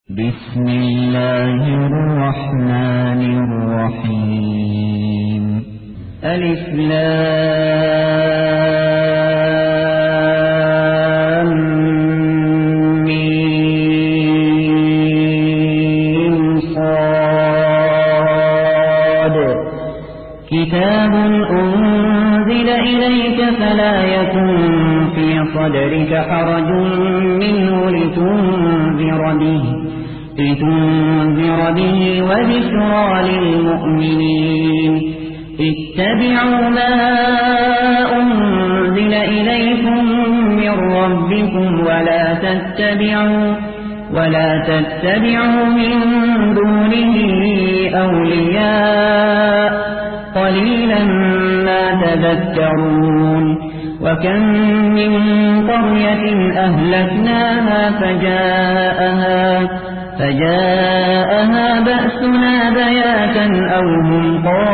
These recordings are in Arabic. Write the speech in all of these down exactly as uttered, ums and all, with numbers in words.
بسم الله الرحمن الرحيم. ألف لام ميم صاد. كتاب أنزل إليك فلا يكن في صدرك حرج منه لتنذر به لتنذر به وذكرى للمؤمنين. اتبعوا ما أنزل إليكم من ربكم ولا تتبعوا ولا تتبعوا من دونه أولياء قليلا ما تذكرون. وكم من قرية أهلكناها فجاءها فجاءها بأسنا بياتا أو هم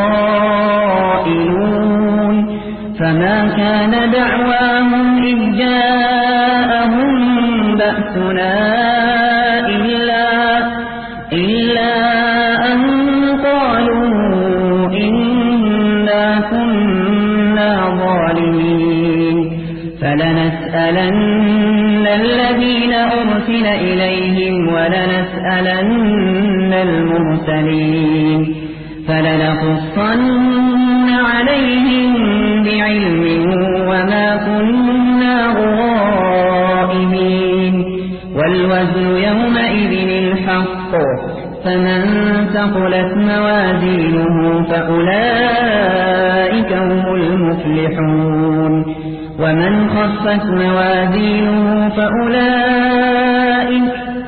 قائلون. فما كان دعواهم إذ جاءهم بأسنا إلا, إلا أن قالوا إنا كنا ظالمين. فلنسألن الذين أرسل إليهم ولنسألن المرسلين. فلنقصن عليهم بعلم وما كنا غائبين. والوزن يومئذ الحق. فمن ثقلت موازينه فأولئك هم المفلحون. ومن خفت موازينه فأولئك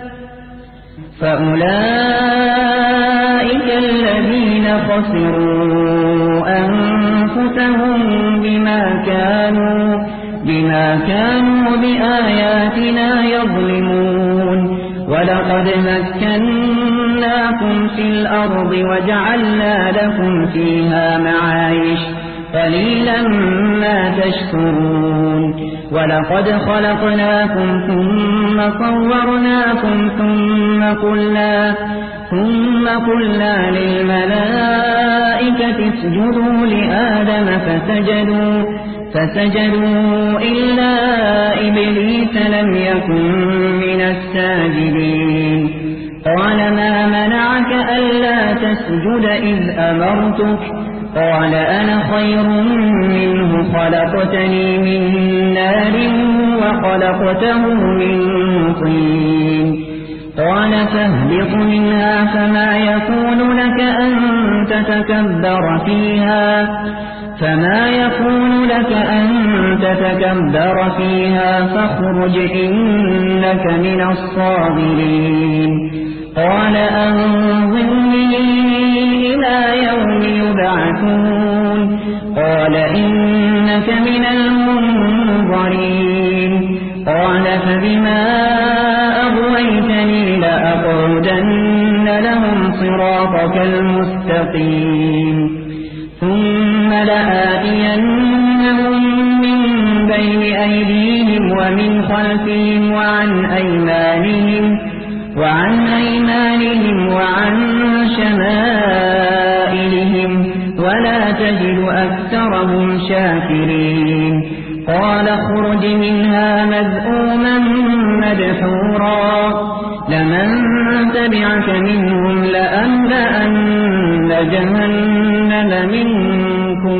فأولئك الذين خسروا أنفسهم بما كانوا بما كانوا بآياتنا يظلمون. ولقد مكناكم في الأرض وجعلنا لكم فيها معايش قليلا ما تشكرون. ولقد خلقناكم ثم صورناكم ثم قلنا ثم قلنا للملائكة اسجدوا لآدم فسجدوا فسجدوا إلا إبليس لم يكن من الساجدين. قال ما منعك ألا تسجد إذ أمرتك؟ قال أنا خير منه خلقتني من نار وخلقته من طين. قال فاهبط منها فما يكون لك أن تتكبر فيها فما يكون لك أن تتكبر فيها فاخرج إنك من الصاغرين. قال أنظرني إلى يوم يبعثون. قال إنك من المنظرين. قال فبما أغويتني لأقعدن لهم صراطك المستقيم ثم لآتينهم من بين أيديهم ومن خلفهم وعن أيمانهم وعن أيمانهم وعن شمائلهم ولا تجد أكثرهم شاكرين. قال اخرج منها مذءوما مدحورا لمن تبعك منهم لأملأن جهنم منكم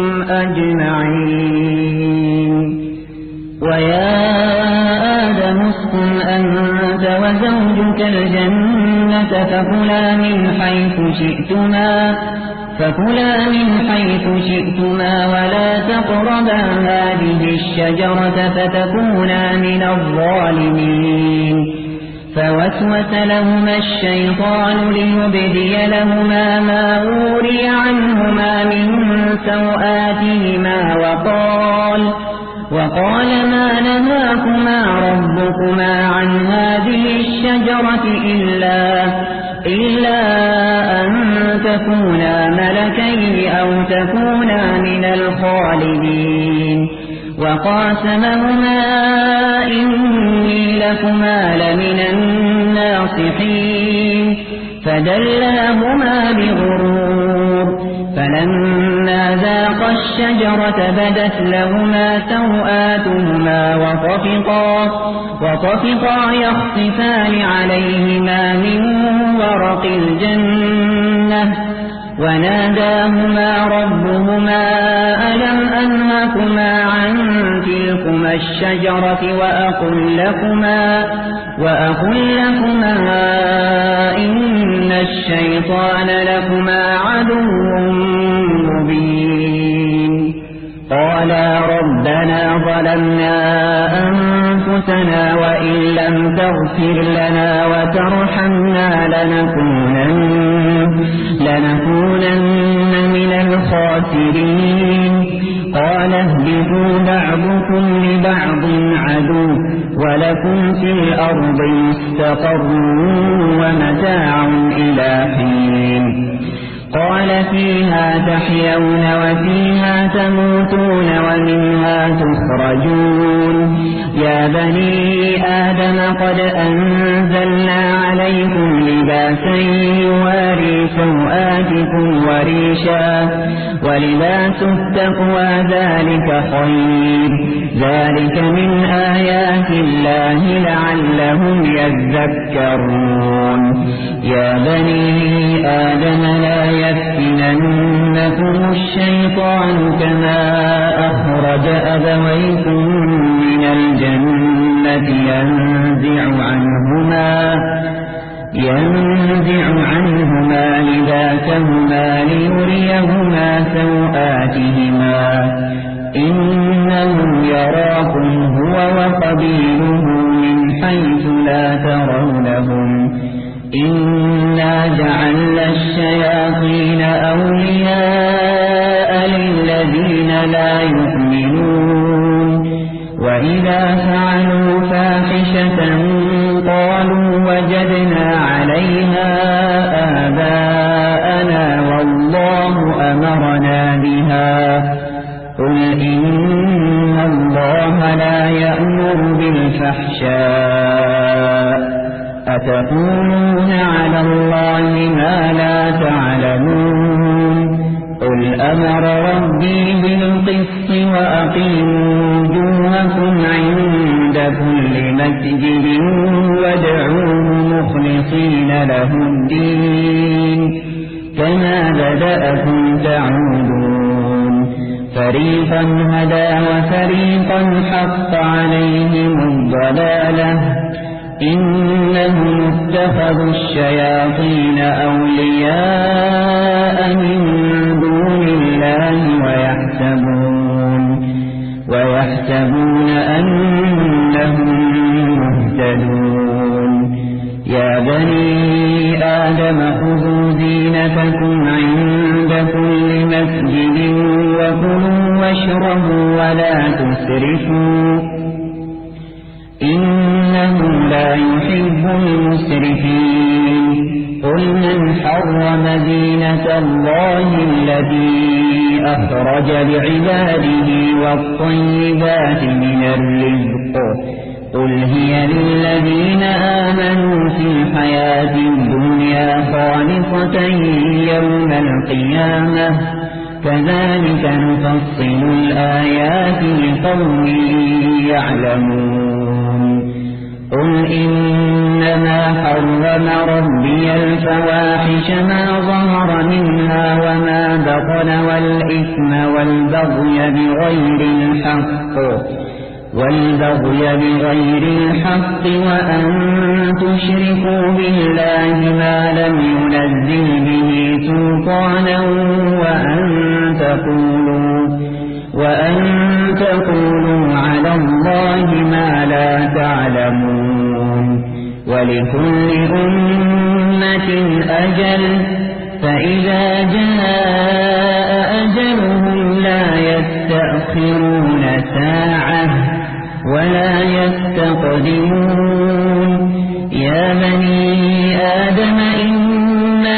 أجمعين. ويا آدم اسكن أنت وزوجك الجنة فكلا من حيث شئتما فكلا من حيث شئتما ولا تقربا هذه الشجرة فتكونا من الظالمين. فوسوس لهما الشيطان ليبدي لهما ما وري عنهما من سوآتهما وقال وقال ما نهاكما ربكما عن هذه الشجرة إلا إلا أن تكونا ملكين أو تكونا من الخالدين. وقاسمهما إني لكما لمن الناصحين فدلاهما بغرور فلما ذاقا الشجرة بدت لهما سوآتهما وطفقا, وطفقا يخصفان عليهما من ورق الجنة وناداهما ربهما ألم أنهكما عن تلكما الشجرة وأقل لكما, وأقل لكما إن الشيطان لكما عدو مبين قالا ربنا ظلمنا أنفسنا وإن لم تغفر لنا وترحمنا لنكونن, لنكونن من الخاسرين قال اهبطوا بعضكم لبعض عدو ولكم في الأرض مستقر ومتاع إلى حين قال فيها تحيون وفيها تموتون ومنها تخرجون يا بني آدم قد أنزلنا عليكم لباسا يواري سوآتكم وريشا ولباس التقوى ذلك خير ذلك من آيات الله لعلهم يذكرون يا بني آدم لا يفتننكم الشيطان كما أخرج أبويكم من الجنة ينزع عنهما ينزع عنهما لباسهما ليريهما سوآتهما إنه يراكم هو وقبيله من حيث لا ترونهم إنا جعلنا الشياطين أولياء للذين لا يؤمنون وإذا فعلوا فاحشة قالوا وجدنا عليها آباءنا والله أمرنا بها قل إن الله لا يأمر بالفحشاء أتقولون على الله ما لا تعلمون قل أمر ربي بالقسط وأقيموا وجوهكم عند كل مسجد وادعوه مخلصين له الدين كما بدأكم تعودون فريقا هدى وفريقا حق عليهم الضلالة إنهم اتخذوا الشياطين أولياء من دون الله ويحسبون, ويحسبون أنهم مهتدون يا بني آدم خذوا زينتكم عند كل مسجد وكلوا واشربوا ولا تسرفوا إنه لا يحب المسرفين قل من حرم زينة الله التي أخرج لعباده والطيبات من الرزق قل هي للذين آمنوا في الحياة الدنيا خالصة يوم القيامة كذلك نفصل الآيات لقوم يعلمون قل إنما حرم ربي الفواحش ما ظهر منها وما بطن والإثم والبغي بغير الحق والبغي بغير الحق وأن تشركوا بالله ما لم ينزل به سلطانا وأن تقولوا وأن تقولوا على الله ما لا تعلمون ولكل أمة أجل فإذا جاء أجلهم لا يستأخرون ساعة ولا يستقدمون يا بني آدم إما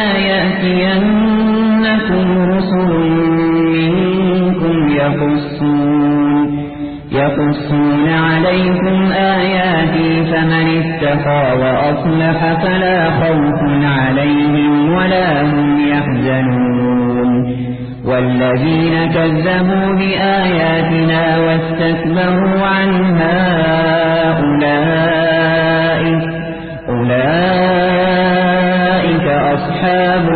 يأتينكم رسل منكم يقصون يقصون عليكم آياتي فمن اتقى وأصلح فلا خوف عليهم ولا هم يحزنون والذين كذبوا بآياتنا واستكبروا عنها أولئك أولئك أصحاب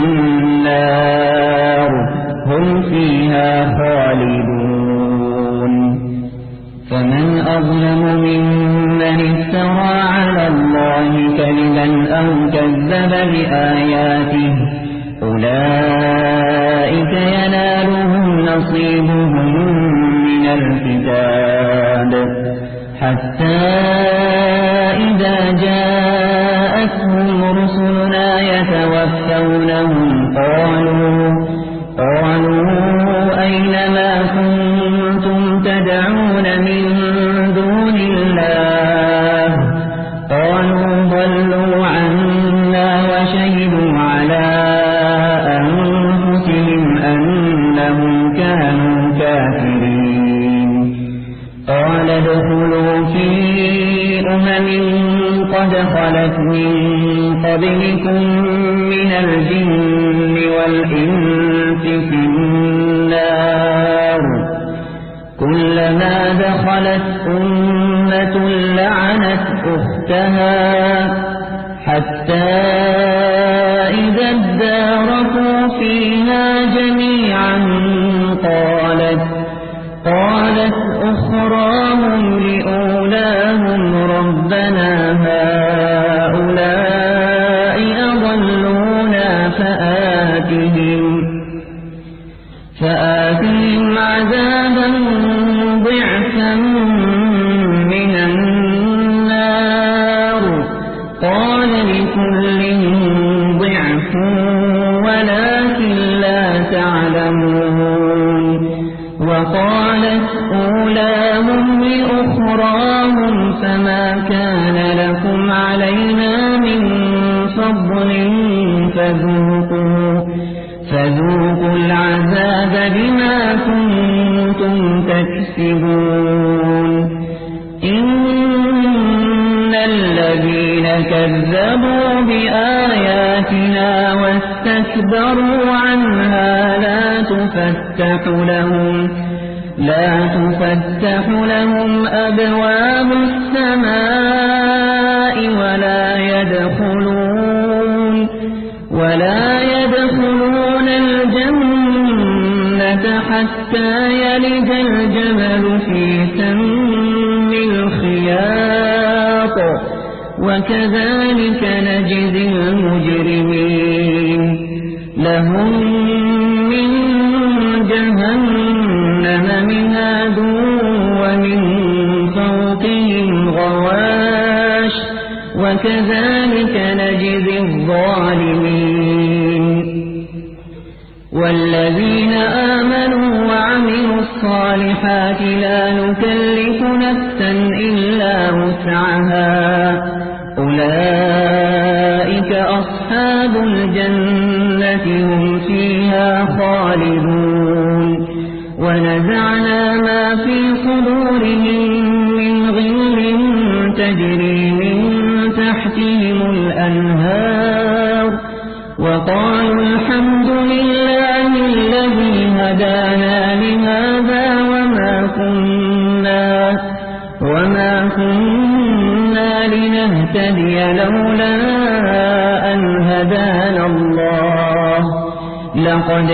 النار هم فيها خالدون فمن أظلم ممن افترى على الله كذبا أو كذب بآياته أولئك ينالهم نصيبهم من الكتاب حتى إذا جاءتهم رسلنا يتوفونهم قالوا قالوا أين ما كنتم تدعون من دون الله قالوا ضلوا عنا وشهدوا على أنفسهم أنهم كانوا كافرين قال ادخلوا في أمم قد خلت من قبلكم من الجن والإنس في النار كلما دخلت أمة لعنت أختها حتى إذا اداركوا فيها جميعا قالت قالت أخراهم لأولاهم ربنا هؤلاء أضلونا فآتهم فآتهم عذابا ضعفا من النار قال لكل ضعف ولكن لا تعلمون وقالت أولاهم لأخراهم فما كان لكم علينا من فضل فذوقوا فذوقوا العذاب بما كنتم تكسبون إن الذين كذبوا بآياتنا واستكبروا عنها لا تفتح لهم لا تفتح لهم أبواب السماء ولا يدخلون ولا يدخلون الجنة حتى يلج الجمل في سم الخياط وكذلك نجزي المجرمين لهم من جهنم مهاد ومن فوقهم غواش وكذلك نجزي الظالمين والذين آمنوا وعملوا الصالحات لا نكلف نفسا إلا وسعها أولئك أصحاب الجنة هم فيها خالدون ونزعنا ما في صدورهم من غل تجري من تحتهم الأنهار وقالوا الحمد لله الذي هدانا لهذا وما كنا وما كنا لنهتدي لولا أن هدانا الله لقد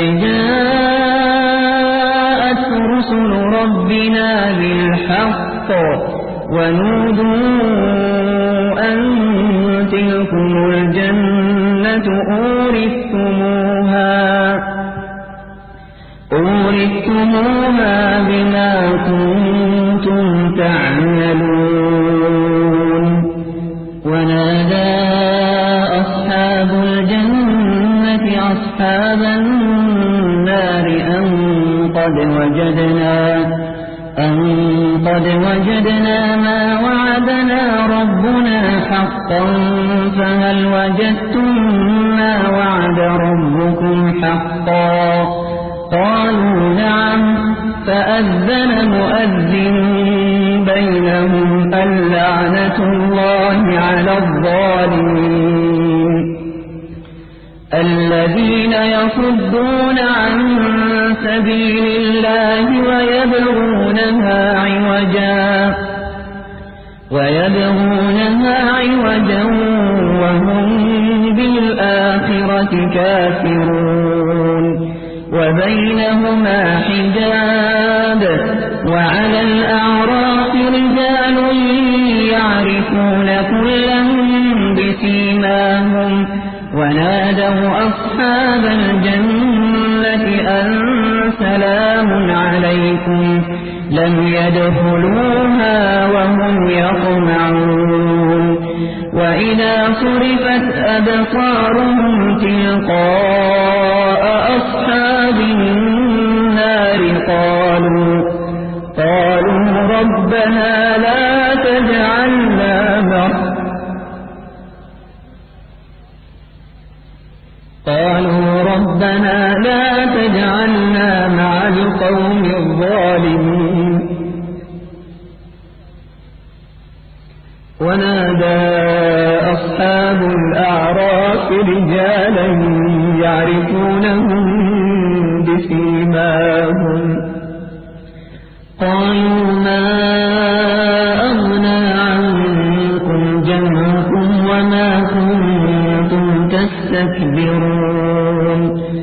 جاءت رسل ربنا بالحق ونودوا أن تلكم الجنة أورثتموها أورثتموها بما كنتم تعملون ونادى أصحاب الجنة أصحاب النار أن قد وجدنا أن قد وجدنا ما وعدنا ربنا حقا فهل وجدتم ما وعد ربكم حقا قالوا نعم فأذن مؤذن بينهم اللعنة الله على الظالمين الذين يصدون عن سبيل الله ويبغونها عوجا ويبغونها عوجا وهم بالآخرة كافرون وبينهما حجاب وعلى الأعراف رجال يعرفون كلا بسيماهم ونادوا أصحاب الجنة أن سلام عليكم لم يدخلوها وهم يطمعون وإذا صرفت أبصارهم تلقاء أصحاب النار قالوا قالوا ربنا لا تجعلنا مع قالوا ربنا لا تجعلنا مع القوم الظالمين ونادى أصحاب الأعراف رجالا يعرفونهم بسيماهم قالوا ما أغنى عنكم جمعكم وما كنتم تستكبرون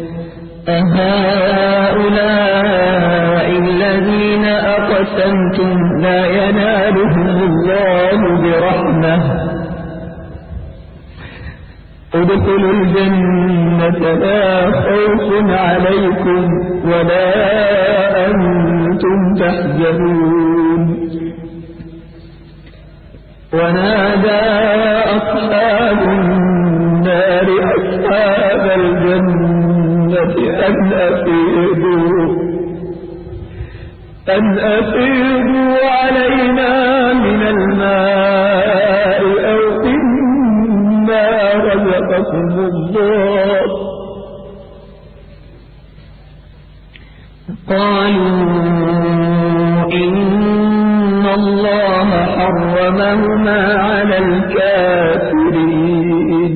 أهؤلاء الذين أقسمتم لا ينالهم الله برحمة ادخلوا الجنة لا خوف عليكم ولا أنتم تحزنون ونادى أصحاب النار أصحاب الجنة أن أفيدوا أن أفيدوا علينا من الماء أو مما رزقكم الله قالوا إن الله حرمهما على الكافرين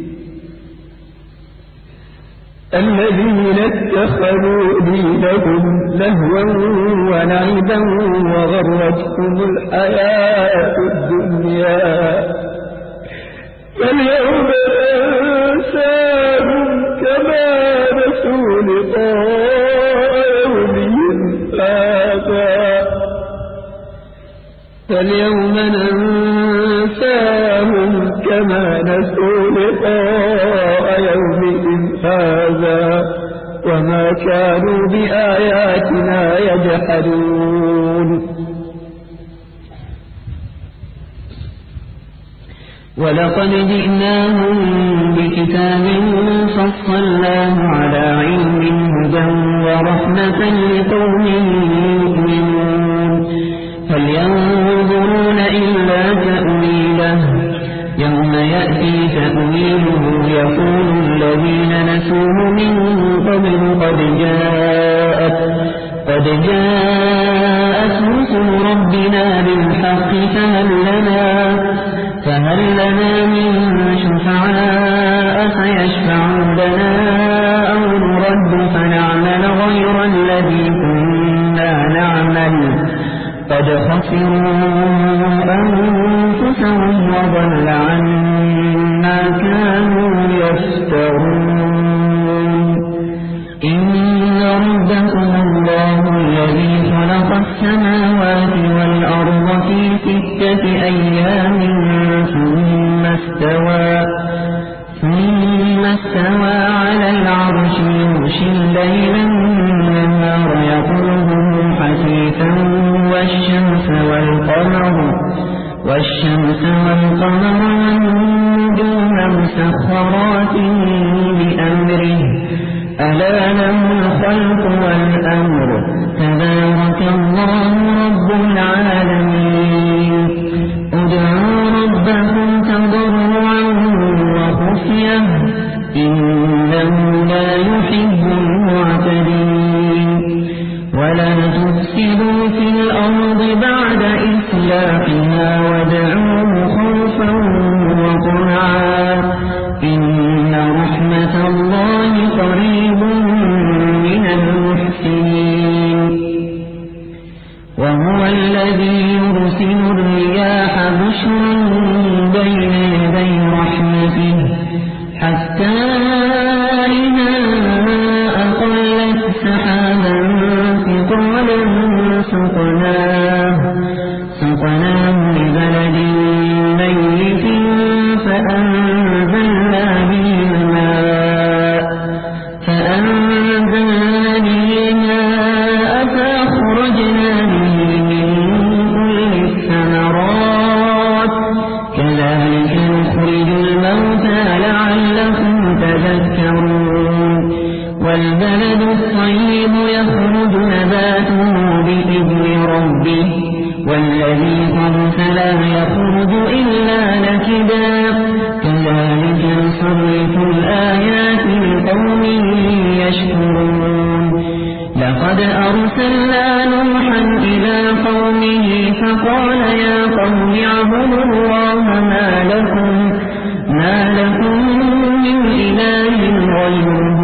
الذين اتخذوا دينهم لهوا ولعبا وغرتهم الحياة الدنيا فاليوم ننساهم كما نسوا لقاء يومهم هذا فاليوم ننساهم كما نسوا لقاء يومهم هذا وما كانوا بآياتنا يجحدون ولقد جئناهم بكتاب فصلناه على علم هدى ورحمة لقوم يؤمنون هل ينظرون إلا تأويله يوم يأتي تأويله يقول الذين نسوه من قبل قد جاءت قد جاءت رسل ربنا بالحق فهل لنا فهل لنا من شفعاء فيشفعوا لنا أو نرد فنعمل غير الذي كنا نعمل قد خسروا أنفسهم وضل عنا كانوا يفترون إن ربكم الله الذي خلق السماوات والأرض في ستة أيام ثم استوى ثم استوى على العرش يغشي الليل النهار يطلبه حثيثا والشمس والقمر والشمس والقمر والنجوم مسخرات بأمره ألا له الخلق والأمر تبارك الله رب العالمين ادعوا ربكم تضرعا وخفية إنه لا يحب المعتدين ولا تفسدوا في الأرض بعد إسلامها رحمة الله قريب من المحسنين وهو الذي يرسل الرياح بشرا بين يدي رحمته حتى إذا أقلت سحابا ثقالا سقناه سقناه لبلد ميت فأنزلنا به الماء فأنزلنا به الماء فأخرجنا به من كل الثمرات كذلك نخرج الموتى لعلكم تذكرون والبلد الطيب يخرج نباته بإذن ربه والذي خبث لا يخرج إلا نكدا كذلك نصرف الآيات لقوم يشكرون لقد أرسلنا نوحا إلى قومه فقال يا قوم اعبدوا الله ما لكم ما لكم من إله غيره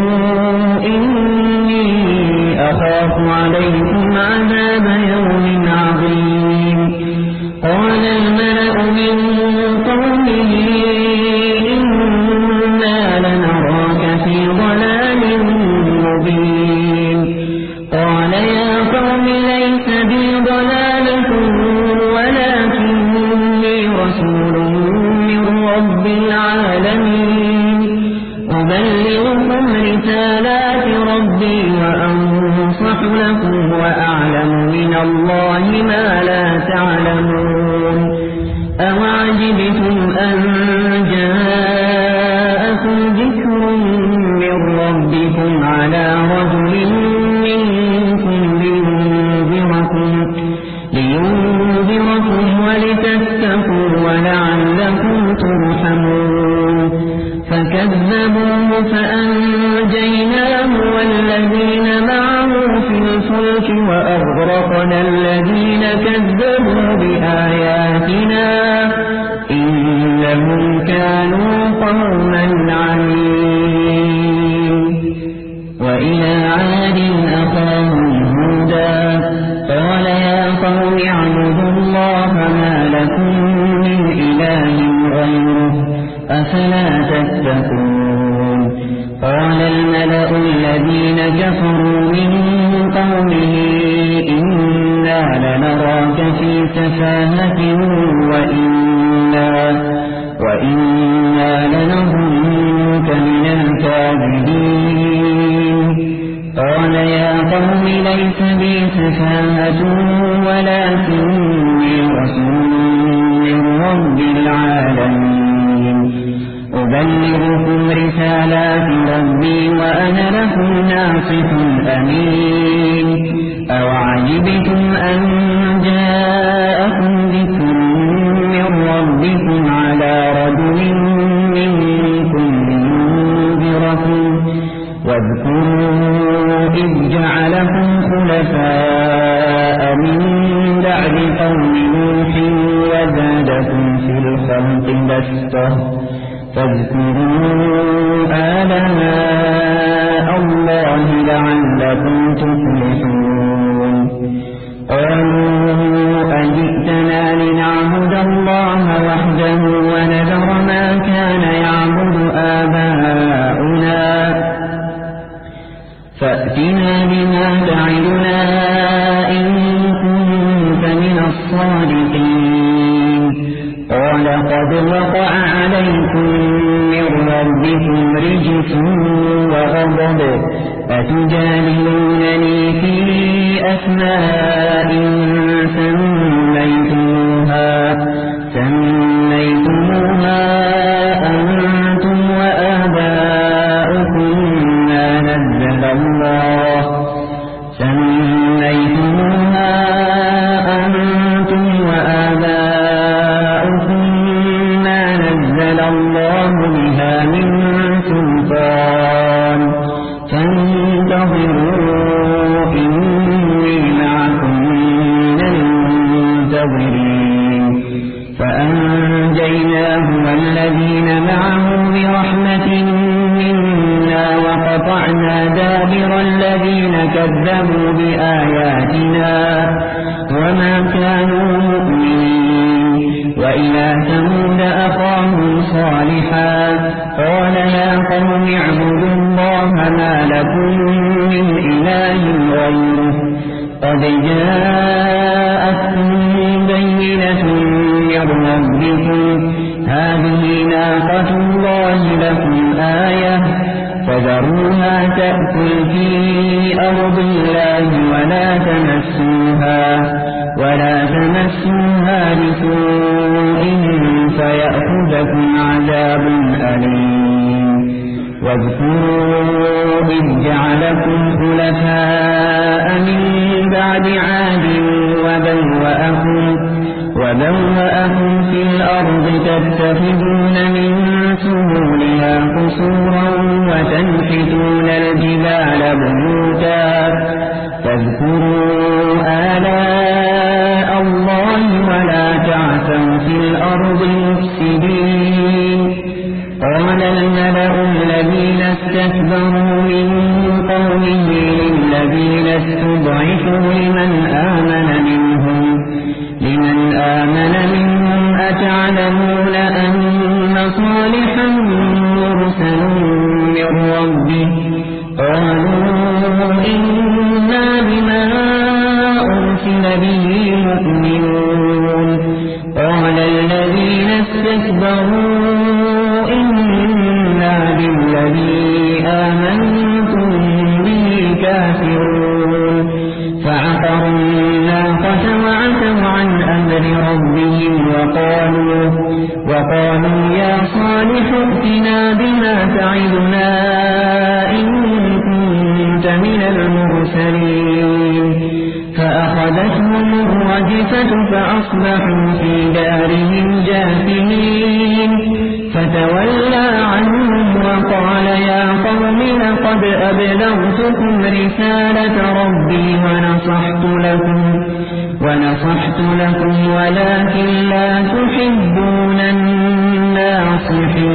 إني أخاف عليكم عذاب يوم عظيم قال الملأ من قومه إنا لنراك في ضلال مبين قال يا قوم ليس بي ضلالة ولكني رسول من رب العالمين أبلغكم رسالات ربي وأنصح لكم وأعلم من الله ما لا تعلمون أوعجبتم أن جاءكم ذكر من ربكم على رجل منكم لينذركم لينذركم ولتتقوا ولعلكم ترحمون فكذبوه فأنجيناه والذين معه في الفلك وأغرقنا الذين كذبوا بآياتنا إنهم كانوا قوما عمين وإلى عاد أخاهم هودا قال يا قوم اعبدوا الله ما لكم من إله غيره أفلا تتقون قال الملأ الذين كفروا من قومه إنا لنراك في سفاهة وإنا, وإنا لنظنك من الكاذبين قال يا قوم ليس بي سفاهة ولكني رسول من رب العالمين أبلغكم رسالات ربي وأنا لكم ناصح أمين أوعجبتم أن جاءكم ذكر من ربكم على رجل منكم لينذركم واذكروا إذ جعلكم خلفاء من بعد قوم نوح وزادكم في الخلق بسطة فاذكروا آلاء الله لعلكم تفلحون قالوا أجئتنا لنعبد الله وحده ونذر ما كان يعبد آباؤنا فأتنا بما تعدنا إن كنت من الصادقين قال قد وقع عليكم من ربكم رجس وغضب أتجادلونني في أسماء سميتموها سميتموها أنتم وآباؤكم ما نزل الله سميتموها أنتم وآباؤكم ما نزل الله بها من سلطان فانتظروا إني معكم كذبوا بآياتنا وما كانوا مؤمنين. وإلى ثمود أخاهم صالحا قال يا قوم اعبدوا الله ما لكم من إله غيره قد جاءتكم بينة من ربكم هذه ناقة الله لكم آية فذروها تأكل في أرض الله ولا تمسوها ولا تمسوها بسوء فيأخذكم عذاب أليم. واذكروا إذ جعلكم خلفاء من بعد عاد وبوأكم وبوأكم في الأرض تتخذون من سهولها قصورا وتنحتون الجبال بيوتا فاذكروا آلاء الله ولا تعثوا في الأرض مفسدين. قال الملأ الذين استكبروا من قومه للذين استضعفوا لمن آمن منهم لمن آمن منهم أتعلمون أن صالحا مرسل من ربه قالوا إنا بما أرسل به مؤمنون. قال الذين استكبروا إنا بالذي آمنتم به كافرون. فعقروا الناقة وعتوا عن أمر ربهم وقالوا, وقالوا يا صالح ائتنا بما تعدنا إن كنت من المرسلين. فأخذتهم الرجفة فأصبحوا في دارهم جاثمين. فتولى عنهم وقال يا قوم لقد أبلغتكم رسالة ربي ونصحت لكم ونصحت لكم ولكن لا تحبون الناصحين.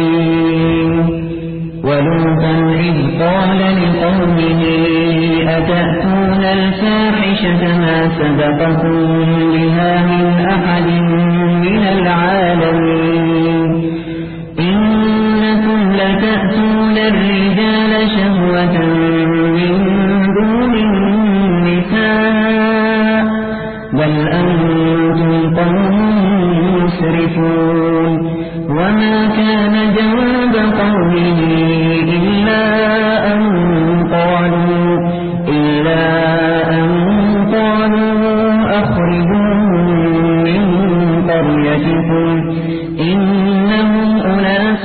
ولوطا إذ قال لقومه أتأتون الفاحشة ما سبقكم بها من أحد من العالمين. إنكم لتأتون الرجال شهوة من دون النساء بل أنتم قوم مسرفون. وما كان جواب قومه إلا أن قالوا إلا أن قالوا أخرجوهم من قريتكم إنهم أناس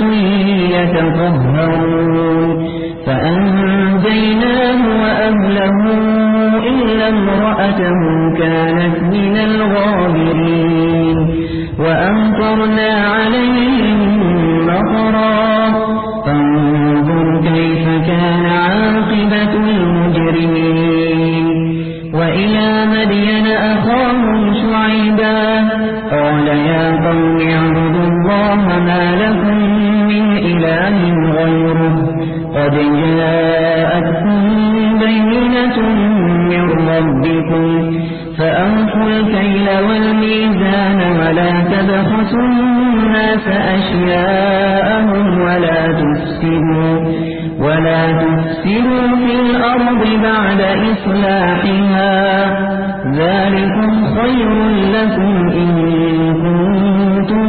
يتطهرون. فأنجيناه وأهله إلا امرأته كانت من الغابرين. وأمطرنا عليهم مطرا فانظر كيف كان عاقبة المجرمين. وإلى مدين أخاهم شعيبا قال يا قوم اعبدوا الله ما لكم من إله غيره قد جاءتكم بينة من ربكم فأوفوا الكيل والميزان ولا تبخسوا الناس أشياءهم ولا تفسدوا ولا تفسدوا في الأرض بعد إصلاحها ذلكم خير لكم إن كنتم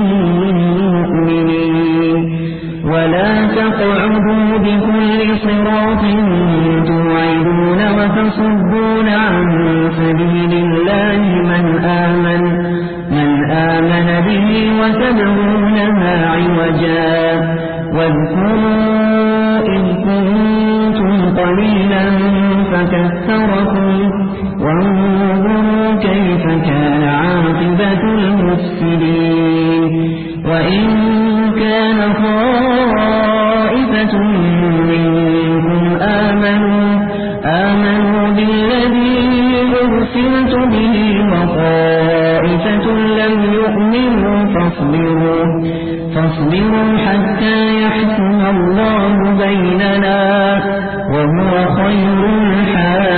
مؤمنين. ولا تقعدوا بكل صراط توعدون وتصدون عن سبيل الله من آمن من آمن به وتبغونها عوجا. واذكروا إذ كنتم قليلا فكثركم وانظروا كيف كان عاقبة المفسدين. وإن كان طائفة منكم آمنوا آمنوا بالذي أرسلت به وطائفة لم يؤمنوا فاصبروا فاصبروا حتى يحكم الله بيننا وهو خير الحاكمين.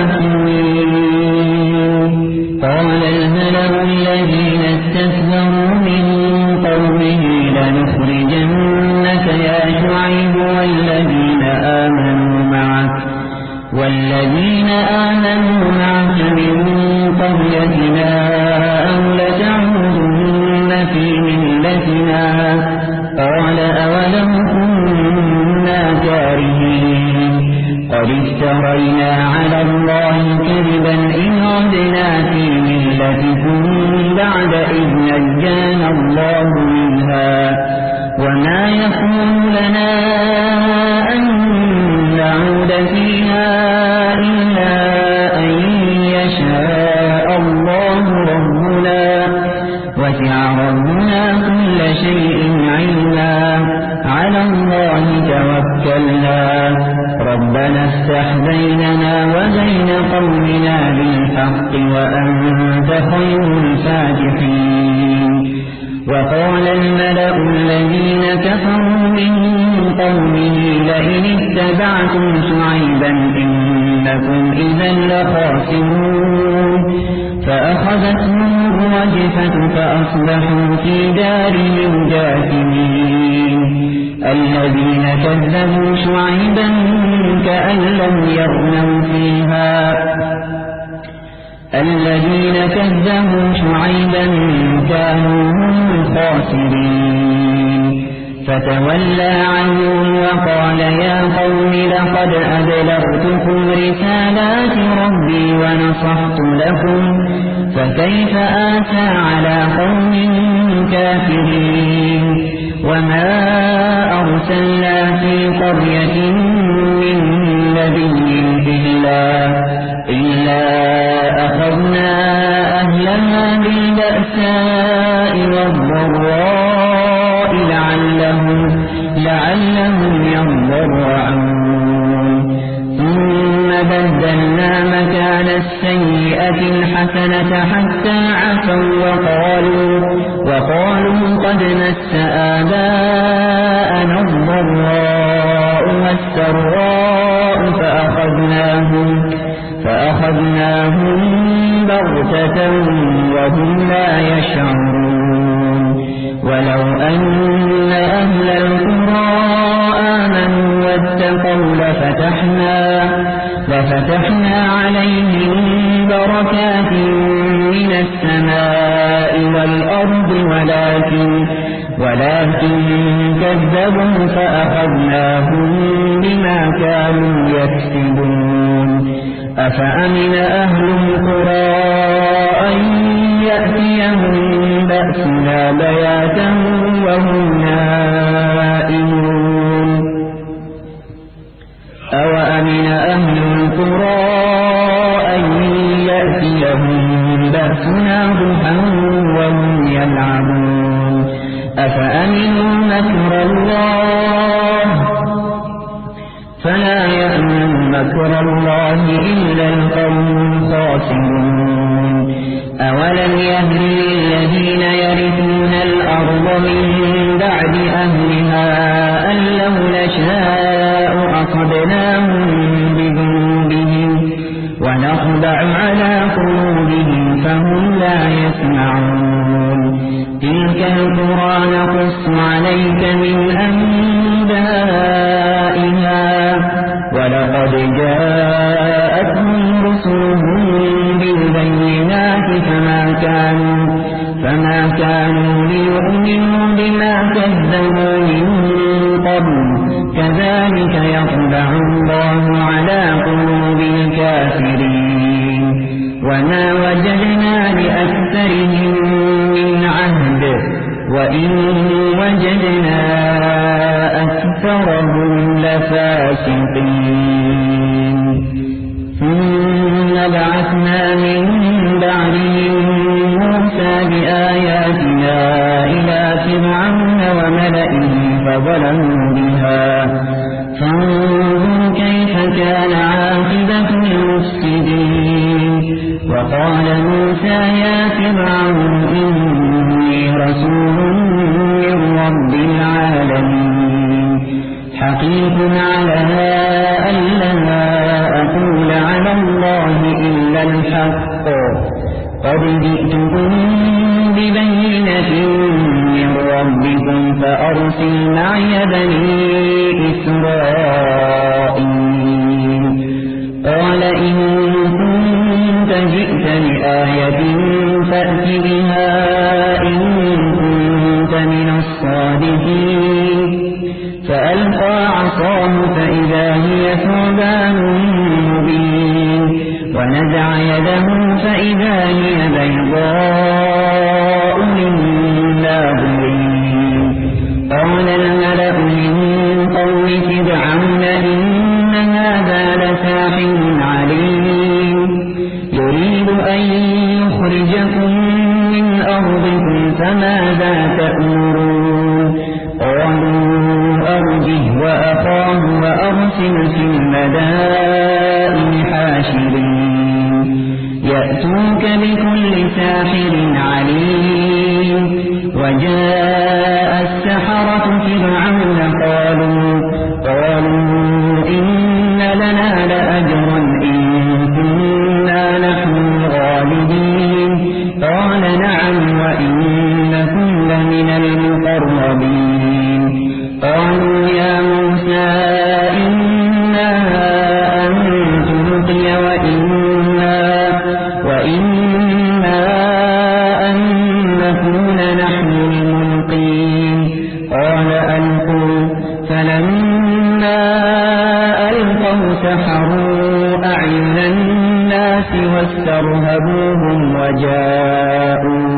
والذين آمنوا معه من قريتنا أو لتعودن في ملتنا قال أولو كنا كارهين قد افترينا على الله كذبا إن عدنا في ملتكم بعد إذ نجانا الله منها وما يكون لنا أن نعود فيها إلا أن يشاء الله ربنا وسع ربنا كل شيء علما على الله توكلنا ربنا افتح بيننا وبين قومنا بالحق وأنت خير الفاتحين وقال الملأ الذين كفروا من قومه لئن اتبعتم شعيبا إنكم إذا لخاسرون فأخذتهم الرجفة فأصبحوا في دارهم جاثمين الذين كذبوا شعيبا كأن لم يغنوا فيها الذين كذبوا شعيبا كانوا هم الخاسرين فتولى عنهم وقال يا قوم لقد أبلغتكم رسالات ربي ونصحت لكم فكيف آسى على قوم كافرين وما أرسلنا في قرية من نبي إلا إلا أخذنا أهلها بالبأساء والضراء لعلهم, لعلهم يضرعون ثم بدلنا مكان السيئة الحسنة حتى عفوا وقالوا, وقالوا قد مس آباءنا الضراء والسراء فأخذناهم فأخذناهم بغتة وهم لا يشعرون ولو أن أهل القرى آمنوا واتقوا لفتحنا, لفتحنا عليهم بركات من السماء والأرض ولكن, ولكن كذبوا فأخذناهم بما كانوا يكسبون أفأمن أهل القرى أن يأتيهم بأسنا بياتا وهم نائمون أوأمن أهل القرى أن يأتيهم بأسنا ضحى وهم يلعبون أفأمنوا مكر الله فلا يأمن مكر الله إلا القوم الخاسرون أولم يهد للذين يرثون الأرض من بعد أهلها أن لو نشاء أصبناهم بذنوبهم ونخضع على قلوبهم فهم لا يسمعون تلك القرى نقص عليك من أنبائها ولقد جاءتهم رسلهم بالبينات فما كانوا, فما كانوا ليؤمنوا بما كذبوا من قبل كذلك يطبع الله على قلوب الكافرين وما وجدنا لأكثرهم من عهد وإن وجدنا أكثرهم لفاسقين ثم بعثنا من بعدهم موسى بآياتنا إلى فرعون وملئه فظلموا بها فانظر كيف كان عاقبة المفسدين وقال موسى يا فرعون إني رسول من رب العالمين حقيق على ألا أقول على الله إلا الحق قد جئتكم ببينة من ربكم فأرسل معي بني إسرائيل عصاه فإذا هي ثعبان مبين ونزع يده فإذا هي بيضاء للناظرين قال الملأ من قوم فرعون إن هذا لساحر عليم يريد أن يخرجكم من أرضكم فماذا تأمرون قالوا أرجه وأخاه وأرسل في المدائن حاشرين يأتوك بكل ساحر عليم وجاء السحرة فرعون قالوا قالوا إن لنا لأجرا إن كنا نحن الغالبين قال نعم وإنكم لمن المقربين قالوا يا موسى إنا أن تلقي وإنا وإنا أن نكون نحن الملقين قال ألقوا فلما ألقوا سحروا أعين الناس واسترهبوهم وجاءوا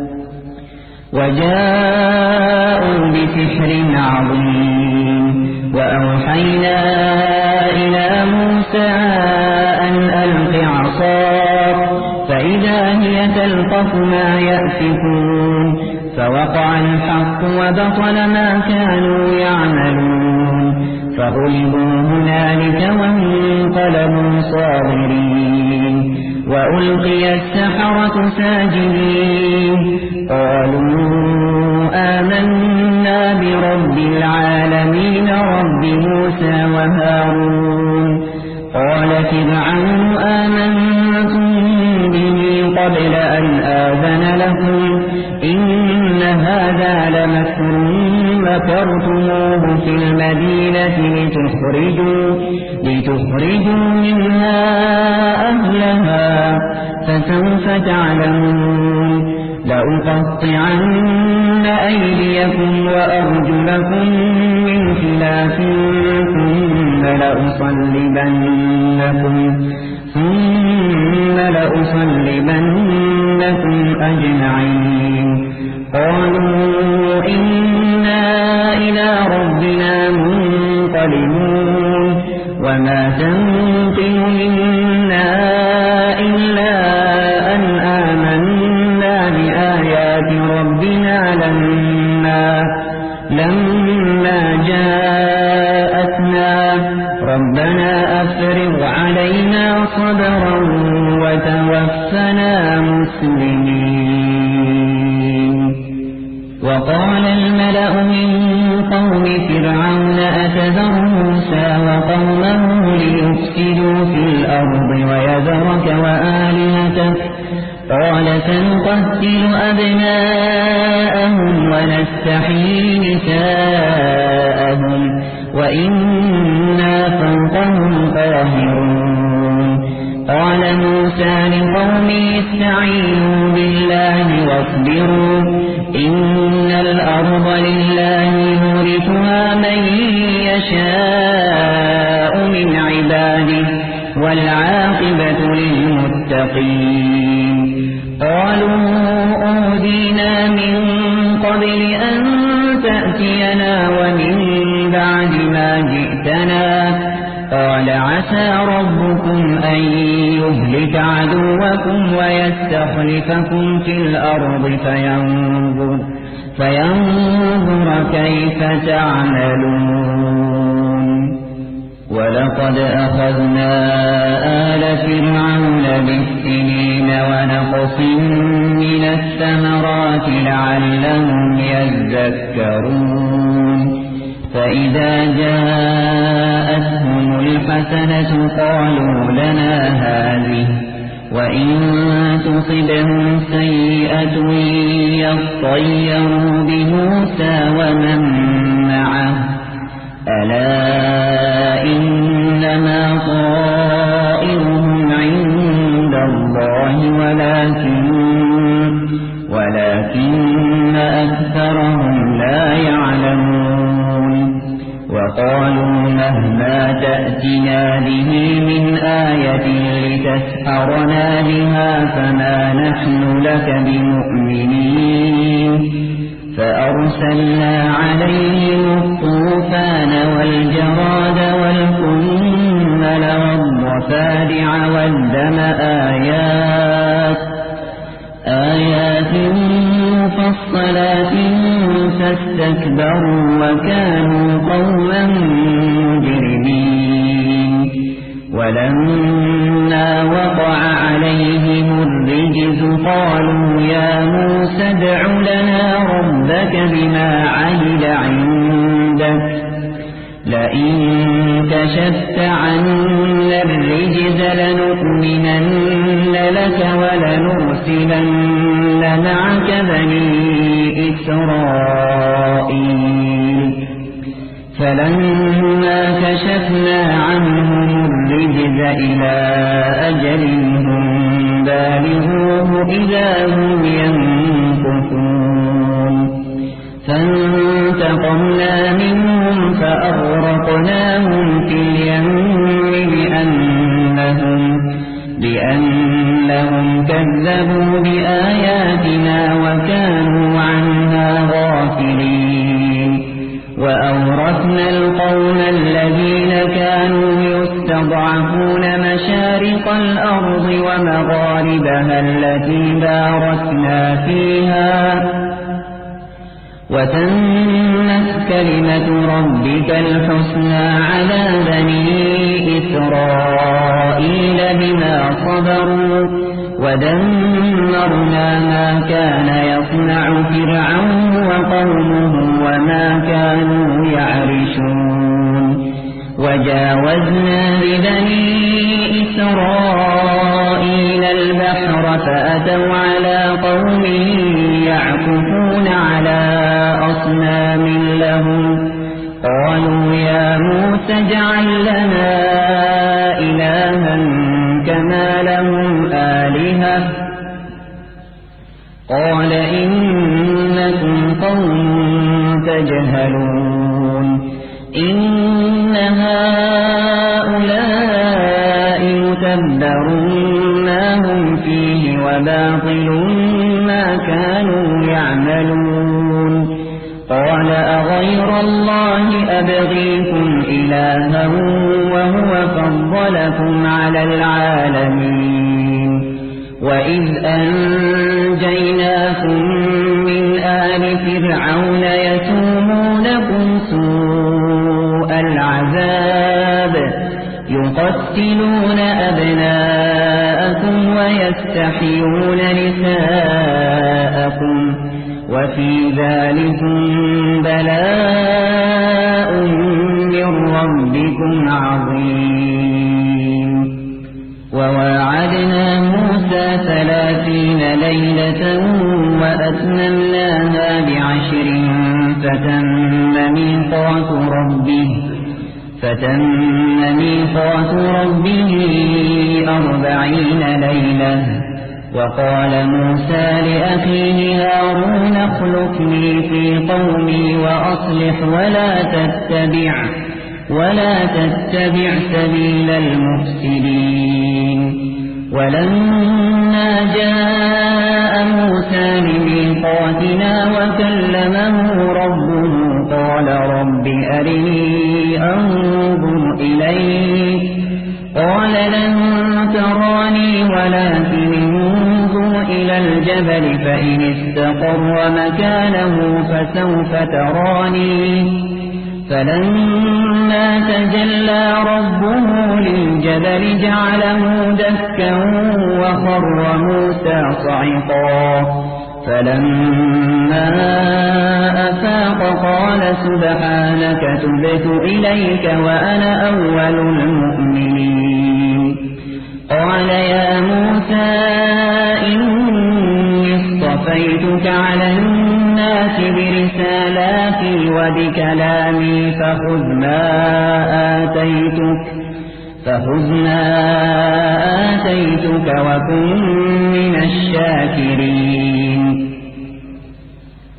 وجاءوا بسحر عظيم وأوحينا إلى موسى أن ألق عصاك فإذا هي تلقف ما يأفكون فوقع الحق وبطل ما كانوا يعملون فغلبوا هنالك وانقلبوا صاغرين وألقي السحرة ساجدين قالوا آمنا برب العالمين رب موسى وهارون قال فرعون آمنتم به قبل أن آذن لكم إن هذا لمكر مكرتموه في المدينة لتخرجوا, لتخرجوا منها أهلها فسوف تعلمون لأقطعن أيديكم وأرجلكم من خلاف ثم لأصلبنكم ثم لأصلبنكم أجمعين قالوا إنا إلى ربنا منقلبون وما تنقم منا إلا أن آمنا بآيات ربنا لما لما جاءتنا ربنا أفرغ علينا صبرا وتوفنا مسلمين وقال الملأ من قوم فرعون أتذر موسى وقومه ليفسدوا في الأرض ويذرك وآلهتك قال سنقتل أبناءهم ونستحيي نساءهم وإنا فوقهم قاهرون قال موسى لقومه استعينوا بالله واصبروا إن الأرض لله يورثها من يشاء من عباده والعاقبة للمتقين قالوا أوذينا من قبل أن تأتينا ومن بعد ما جئتنا قال عسى ربكم أن يهلك عدوكم ويستخلفكم في الأرض فينظر, فينظر كيف تعملون ولقد أخذنا آل فرعون بالسنين ونقص من الثمرات لعلهم يذكرون فإذا جاءتهم الحسنة قالوا لنا هذه وإن تصبهم سيئة يطيروا بموسى ومن معه ألا إنما طائرهم عند الله ولكن ولكن أكثرهم لا يعلمون وقالوا مهما مهما تأتنا به من آية لتسحرنا بها فما نحن لك بمؤمنين فأرسلنا عليهم الطوفان والجراد والقمل والضفادع والدم آيات آيات مفصلات فاستكبروا وكانوا قوما مجرمين ولما وقع عليهم الرجز قالوا يا موسى ادع لنا ربك بما عهد عندك لئن كشفت عنا الرجز لنؤمنن لك ولنرسلن معك بني إسرائيل فلما كشفنا عنهم الرجز إلى أجل هم بالغوه إذا هم ينكثون فانتقمنا منهم فأغرقناهم في اليم بأنهم, بأنهم كذبوا بآياتنا وكانوا عنها غافلين وأورثنا القوم الذين كانوا يستضعفون مشارق الأرض ومغاربها التي باركنا فيها وتمت كلمة ربك الحسنى على بني إسرائيل بما صبروا ودمرنا ما كان يصنع فرعون وقومه وما كانوا يعرشون وجاوزنا ببني إسرائيل البحر فأتوا على قوم يعكفون على أصنام لهم قالوا يا موسى اجعل لنا إلها كما لهم آلهة قال إنكم قوم تجهلون إن هؤلاء متبر ما هم فيه وباطل ما كانوا يعملون قال أغير الله أبغيكم إلها وهو فضلكم على العالمين وإذ أنجيناكم من آل فرعون يسومونكم سوء العذاب يقتلون أبناءكم ويستحيون نساءكم وفي ذلكم بلاء من ربكم عظيم وواعدنا موسى ثلاثين ليلة وأتممناها بعشر فتم ميقات ربه فتم ميقات ربه أربعين ليلة وقال موسى لأخيه هارون اخلفني في قومي وأصلح ولا تتبع ولا تتبع سبيل المفسدين ولما جاء موسى لميقاتنا وكلمه ربه قال رب أرني أنظر إليك قال لن تراني ولكن انظر إلى الجبل فإن استقر مكانه فسوف تراني فلما تجلى ربه للجبل جعله دكا وخر موسى صعقا فلما أفاق قال سبحانك تبت إليك وأنا أول المؤمنين قال يا موسى إني اصطفيتك على الناس برسالاتي وبكلامي فخذ ما آتيتك فخذ ما آتيتك وكن من الشاكرين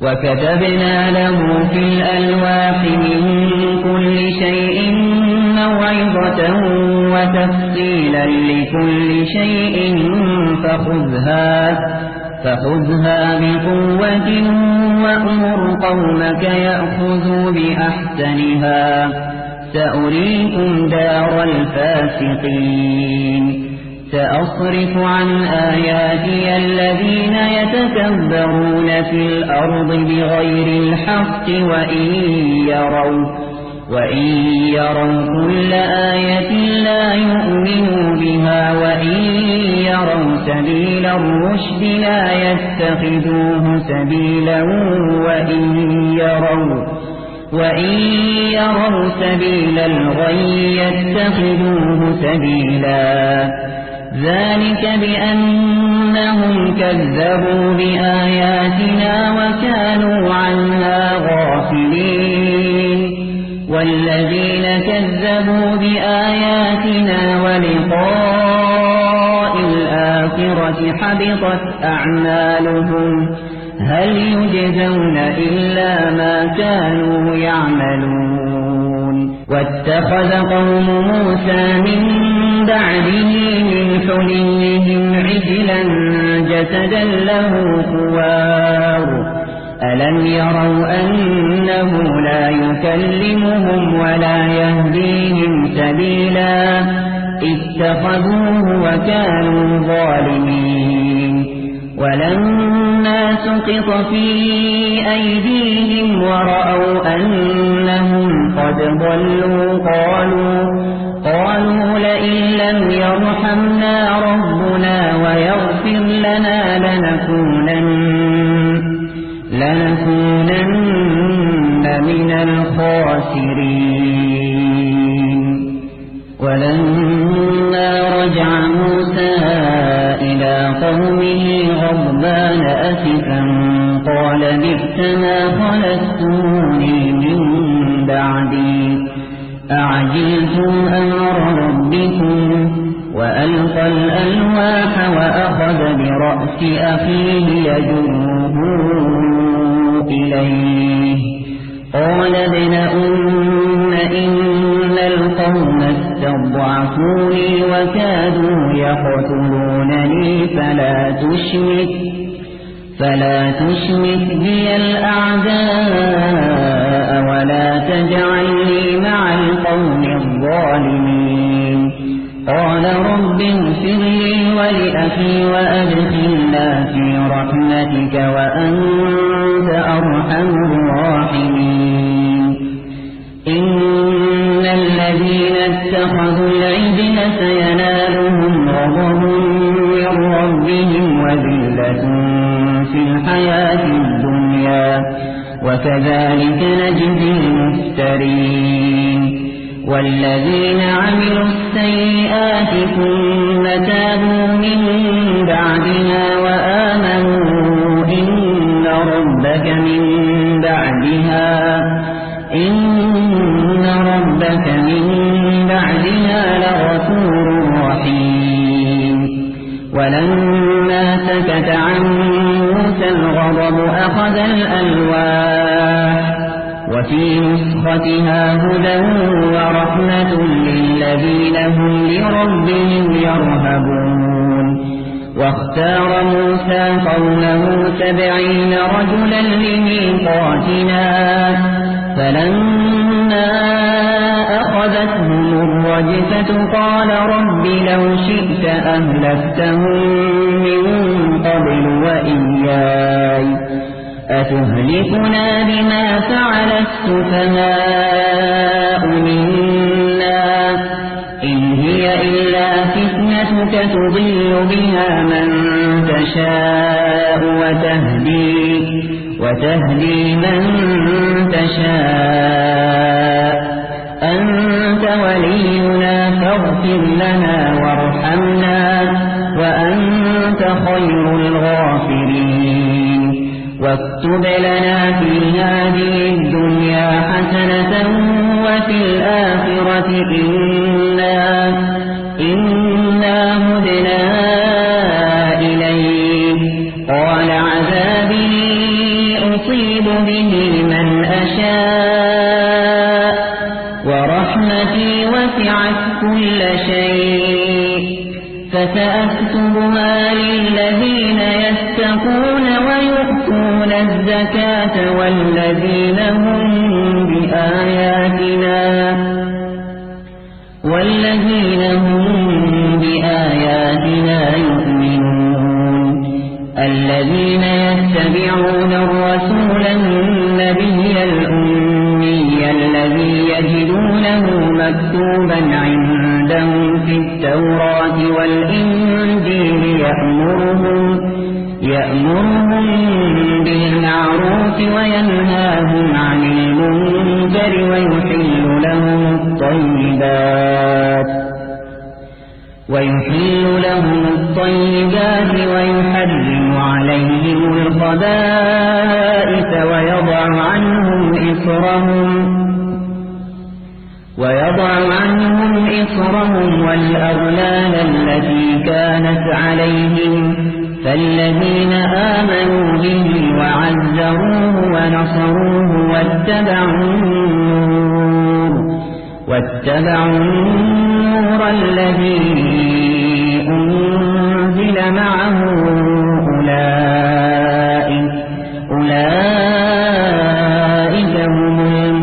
وكتبنا له في الألواح من كل شيء موعظة وتفصيلا لكل شيء فخذها فخذها بقوة وأمر قومك يأخذوا بأحسنها سأريكم دار الفاسقين سأصرف عن آياتي الذين يتكبرون في الأرض بغير الحق وإن يروا وإن يروا كل آية لا يؤمنوا بها وإن يروا سبيل الرشد لا يتخذوه سبيلا وإن يروا وإن يروا سبيل الغي يتخذوه سبيلا ذلك بأنهم كذبوا بآياتنا وكانوا عنها غافلين والذين كذبوا بآياتنا ولقاء الآخرة حبطت أعمالهم هل يجزون إلا ما كانوا يعملون واتخذ قوم موسى من بعده من حليهم عجلا جسدا له خوار ألم يروا أنه لا يكلمهم ولا يهديهم سبيلا اتخذوه وكانوا ظالمين ولما سقط في أيديهم ورأوا أنهم قد ضلوا قالوا قالوا لئن لم يرحمنا ربنا ويغفر لنا لنكونن لنكونن من الخاسرين ولما رجع موسى إلى قومه غضبان أسفا قال بئس ما خلفتموني من بعدي أعجلتم أمر ربكم وألقى الألواح وأخذ برأس أخيه يجره إليه قال ابن أم إن القوم استضعفوني وكادوا يقتلونني فلا تشمت فلا تشمت بي الأعداء ولا تجعلني مع القوم الظالمين قال رب اغفر لي ولأخي وأدخلنا في رحمتك وأنت أرحم الراحمين إن الذين اتخذوا العجل سينالهم غضب من ربهم وذلة في الحياة الدنيا وكذلك نجزي المفترين والذين عملوا السيئات ثم تابوا من بعدها وآمنوا إن ربك من بعدها إن ربك من بعدها لغفور رحيم ولما سكت عن موسى الغضب أخذ الألواح وفي نسختها هدى ورحمة للذين هم لربهم يرهبون واختار موسى قومه سبعين رجلا لميقاتنا فلما أخذتهم الرجفة قال رب لو شئت أهلكتهم من قبل وإياي أتهلكنا بما فعل السفهاء منا إن هي إلا فتنتك تضل بها من تشاء وتهدي, وتهدي من تشاء أنت ولينا فاغفر لنا وارحمنا وأنت خير الغافرين واكتب لنا في هذه الدنيا حسنة وفي الآخرة إنا, إنا هدنا إليك قال عذابي أصيب التي وسعت كل شيء فسأكتبها للذين يتقون ويؤتون الزكاة والذين هم بآياتنا والذين هم بآياتنا يؤمنون الذين يتبعون الرسول النبي الأمي الذي يجدونه مكتوبا عندهم في التوراة والإنجيل يأمرهم يأمرهم بالمعروف وينهاهم عن المنكر ويحل لهم الطيبات ويحل لهم الطيبات ويحرم عليهم الخبائث ويضع عنهم إصرهم ويضع عنهم إصرهم والأغلال التي كانت عليهم فالذين آمنوا به وعزروه ونصروه واتبعوا النور واتبعوا النور الذي أنزل معه أولئك أولئك هم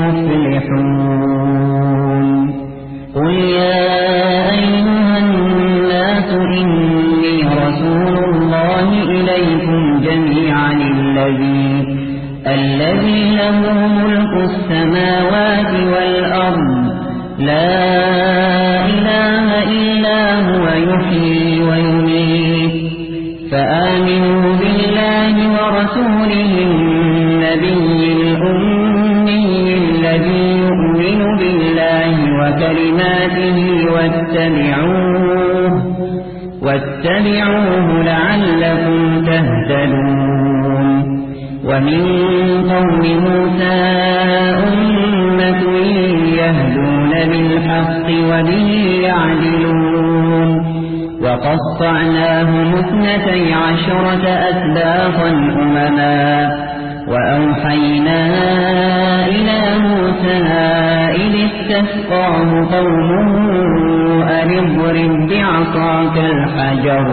المفلحون قل يا أيها الناس إني رسول الله إليكم جميعا الذي الذي له ملك السماوات والأرض لا إله إلا هو يحيي ويميت فآمنوا بالله ورسوله النبي الأمي الذي يؤمن بالله وكلماته واتبعوه واتبعوه لعلكم تهتدون ومن قوم موسى أمة يهدون بالحق وبه يعدلون وقطعناهم اثنتي عشرة أسباطا أمما وأوحينا إلى موسى إذ استسقاه قومه أن اضرب بعصاك الحجر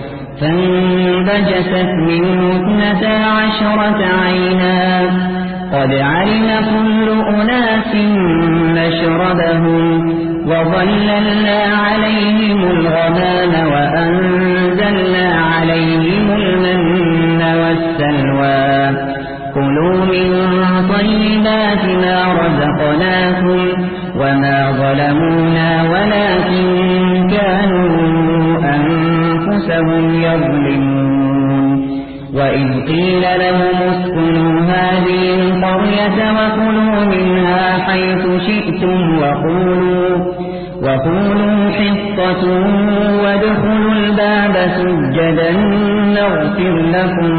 فانبجست منه اثنتا عشرة عينا قد علم كل أناس مشربهم وظللنا عليهم الغمام وأنزلنا عليهم المن والسلوى كلوا من طيبات ما رزقناكم وما ظلمونا ولكن كانوا أنفسهم يظلمون وإذ قيل لهم اسكنوا هذه القرية وكلوا منها حيث شئتم وقولوا وقولوا حطة وادخلوا الباب سجدا نغفر لكم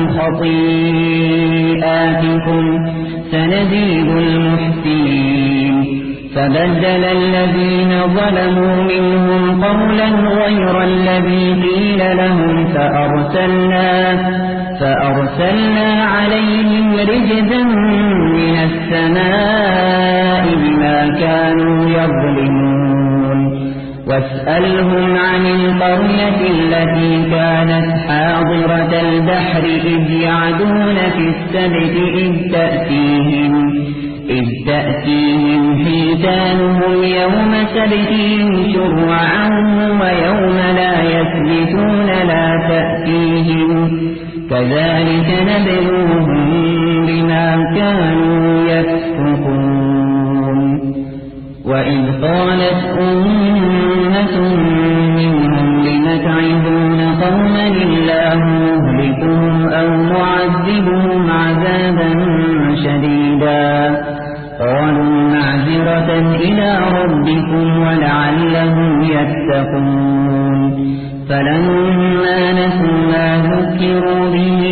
خطيئاتكم سنزيد المحسنين فبدل الذين ظلموا منهم قولا غير الذي قيل لهم فأرسلنا فأرسلنا عليهم رجزا من السماء بما كانوا يظلمون واسألهم عن القرية التي كانت حاضرة البحر إذ يعدون في السبت إذ تأتيهم إذ تأتيهم حيتانهم يوم سبتهم شرعا ويوم لا يسبتون لا تأتيهم كذلك نبلوهم بما كانوا يفسقون وإذ قالت أمة منهم لم تعظون قوما الله مهلكهم أو معذبهم عذابا شديدا قالوا معذرة إلى ربكم ولعلهم يتقون فلما نسوا ما ذكروا به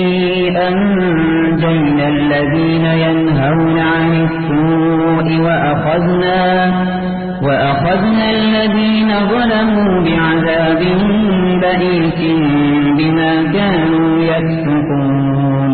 أنجينا الذين ينهون عن السوء وأخذنا وأخذنا الذين ظلموا بعذاب بئيس بما كانوا يفسقون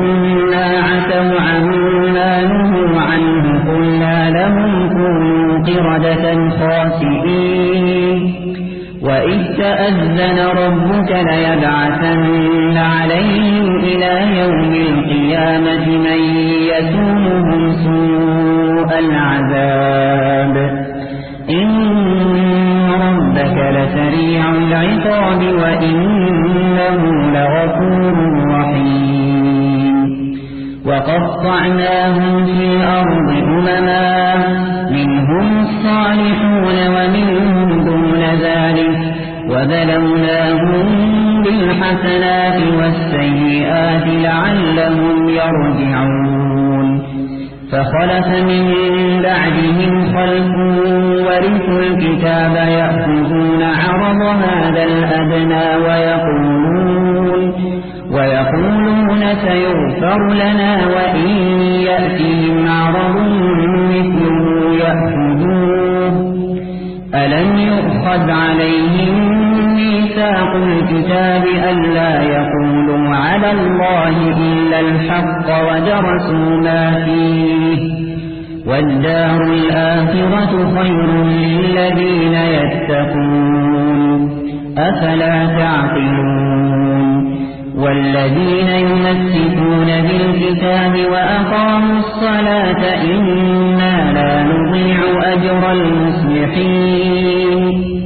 فلما عتوا عما نهوا عنه قلنا لهم كونوا قردة خاسئين وإذ تأذن ربك ليبعثن عليهم إلى يوم القيامة من يسومهم سوء العذاب إن ربك لسريع العقاب وإنه لغفور رحيم وقطعناهم في الأرض أمما منهم الصالحون ومنهم دون ذلك وبلوناهم بالحسنات والسيئات لعلهم يرجعون فخلف من بعدهم خلف ورثوا الكتاب يأخذون عرض هذا الأدنى ويقولون ويقولون سيغفر لنا وإن يأتهم عرض مثله يأخذوه ألم يؤخذ عليهم ميثاق الكتاب ألا يقولوا على الله إلا الحق ودرسوا ما فيه والدار الآخرة خير للذين يتقون أفلا تعقلون والذين يمسكون بالكتاب وأقاموا الصلاة إنا لا نضيع أجر المصلحين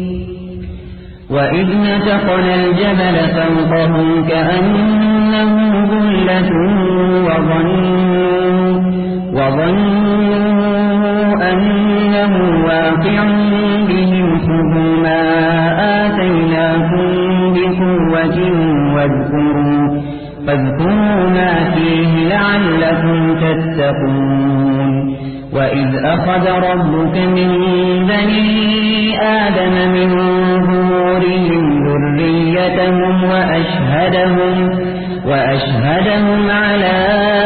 وإذ نتقنا الجبل فوقهم كأنه ظلة وظنوا, وظنوا أنه واقع بهم خذوا ما آتيناكم بقوة واذكروا فاذكروا ما فيه لعلكم تتقون وإذ أخذ ربك من بني آدم من ظهورهم ذريتهم وأشهدهم, وأشهدهم على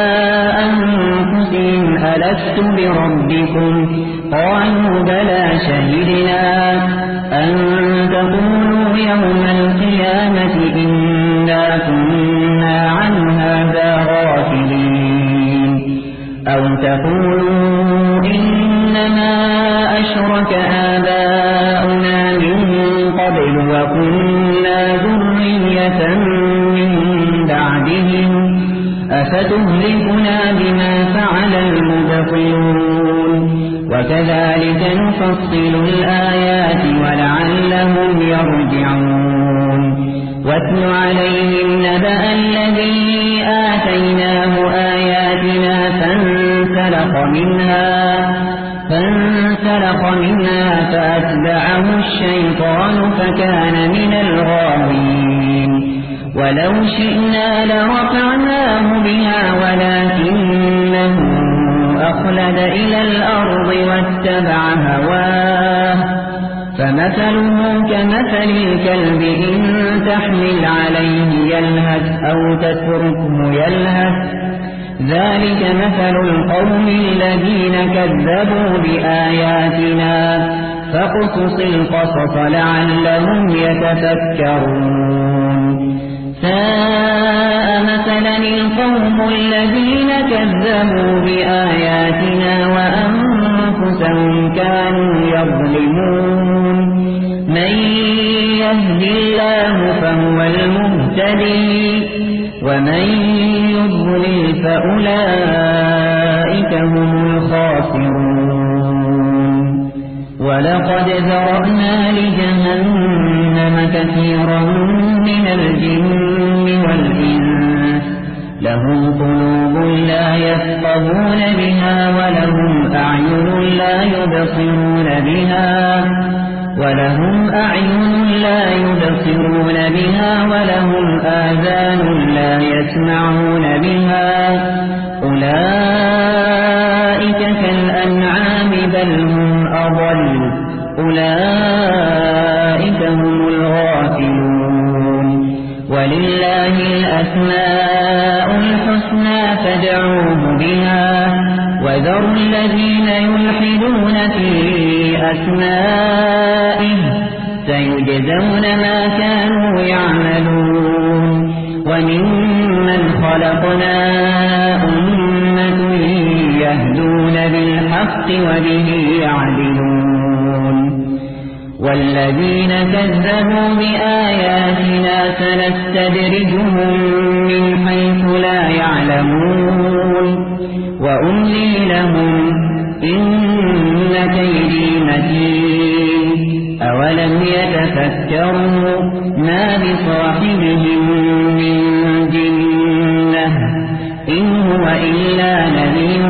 أنفسهم ألست بربكم قالوا بلى شهدنا أن تقولوا يوم القيامة إنا كنا عن هذا غافلين أو تقولوا إنما أشرك آباؤنا من قبل وكنا ذرية من بعدهم أفتهلكنا بما فعل المبطلون وكذلك نفصل الآيات ولعلهم يرجعون واتل عليهم نبأ الذي آتيناه آياتنا فانسلخ منها فانسلخ منها فأتبعه الشيطان فكان من الغاوين ولو شئنا لرفعناه بها ولكنه أخلد إلى الأرض واتبع هواه فمثله كمثل الكلب إن تحمل عليه يلهث أو تتركه يلهث ذلك مثل القوم الذين كذبوا بآياتنا فاقصص القصص لعلهم يتفكرون ساء مثلا القوم الذين كذبوا بآياتنا وأنفسهم كانوا يظلمون من يهد الله فهو المهتدي ومن يضلل فأولئك هم الخاسرون ولقد ذرأنا لجهنم كثيرا من الجن والإنس لهم قلوب لا يفقهون بها ولهم أعين لا يبصرون بها ولهم أعين لا يبصرون بها ولهم آذان لا يسمعون بها أولئك كالأنعام بل هم أضل أولئك هم الغافلون ولله الأسماء الحسنى فادعوه بها وذروا الذين يلحدون في أسمائه سيجزون ما كانوا يعملون وممن خلقنا أمة يهدون بالحق وبه يعدلون والذين كذبوا بآياتنا سنستدرجهم من حيث لا يعلمون وأملي لهم إن كيدي متين أولم يتفكروا ما بصاحبهم من جنة إن هو إلا نذير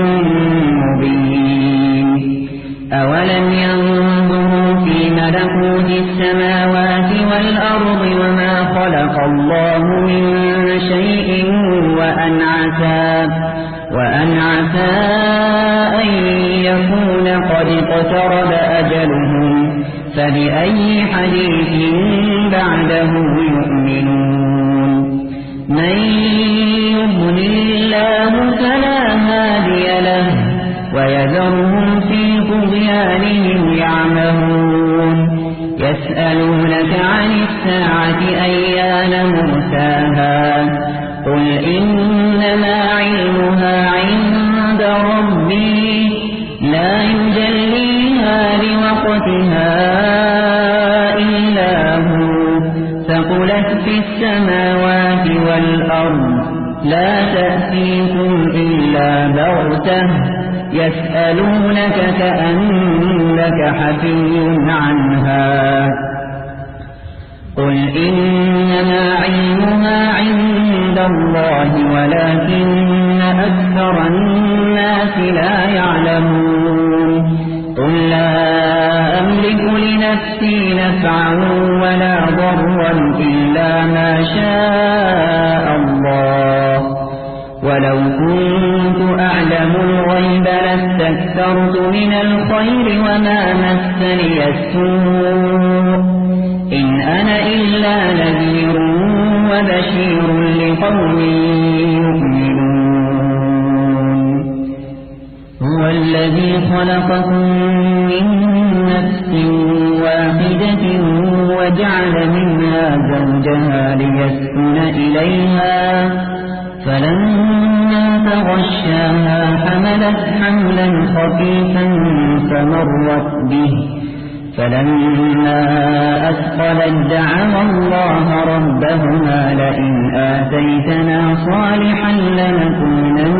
مبين أولم ينظروا في ملكوت السماوات والأرض وما خلق الله من شيء وأن عسى وأن عسى أن يكون قد اقترب أجلهم فبأي حديث بعده يؤمنون من يضلل الله فلا هادي له ويذرهم في طغيانهم يعمهون يسألونك عن الساعة أيان مرساها قل إنما علمها عند ربي لا يجليها لوقتها إلا هو ثقلت في السماوات والأرض لا تأتيكم إلا بغتة يسألونك كأنك حفي عنها قل إنما علمها عند الله ولكن أكثر الناس لا يعلمون قل لا أملك لنفسي نفعا ولا ضرا إلا ما شاء الله ولو كنت أعلم الغيب لاستكثرت من الخير وما مسني السوء إن أنا إلا نذير وبشير لقوم يؤمنون هو الذي خلقكم من نفس واحدة وجعل منها زوجها ليسكن إليها فلما تغشاها حملت حملا خفيفا فمرت به فلما أثقلت دعوا الله ربهما لئن آتيتنا صالحا لنكونن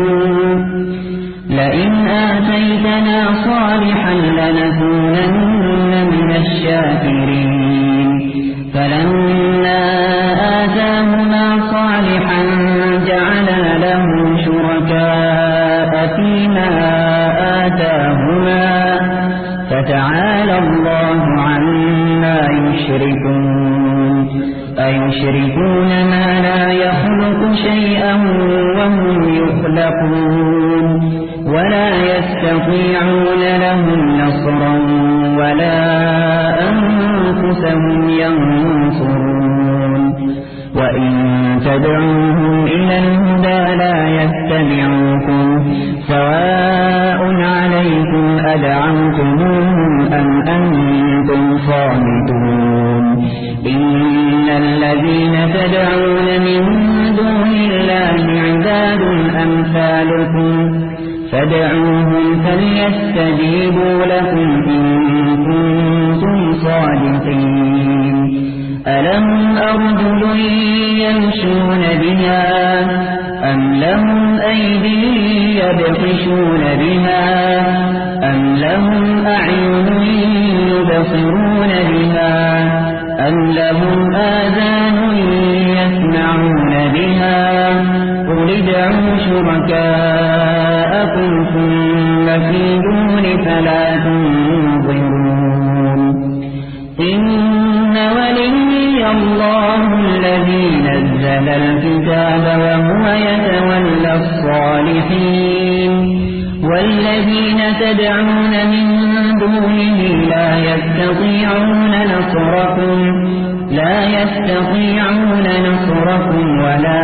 لئن آتيتنا صالحا لنكونن من الشاكرين فلما آتاهما صالحا جعلا له شركاء فيما آتاهما فتعالى الله عما يشركون أيشركون ما لا يخلق شيئا وهم يخلقون ولا يستطيعون لهم نصرا ولا أنفسهم ينصرون وإن تدعوهم إلى الهدى لا يتبعوكم سواء عليكم أدعوتموهم أم أنتم صامتون إن الذين تدعون من دون الله عباد أمثالكم فادعوهم فليستجيبوا لكم إن كنتم صادقين ألم أرجل يمشون بها أم لهم أيدي يبطشون بها أم لهم أعين يبصرون بها أم لهم آذان يسمعون بها قل ادعوا شركاءكم ثم كيدون فلا تنظرون إن ولي الله الذي نزل الكتاب وهو يتولى الصالحين والذين تدعون من دونه لا يستطيعون نصركم لا يستطيعون نصركم ولا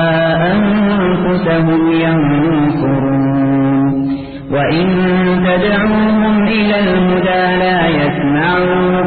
أنفسهم ينصرون وإن تدعوهم إلى الهدى لا يسمعون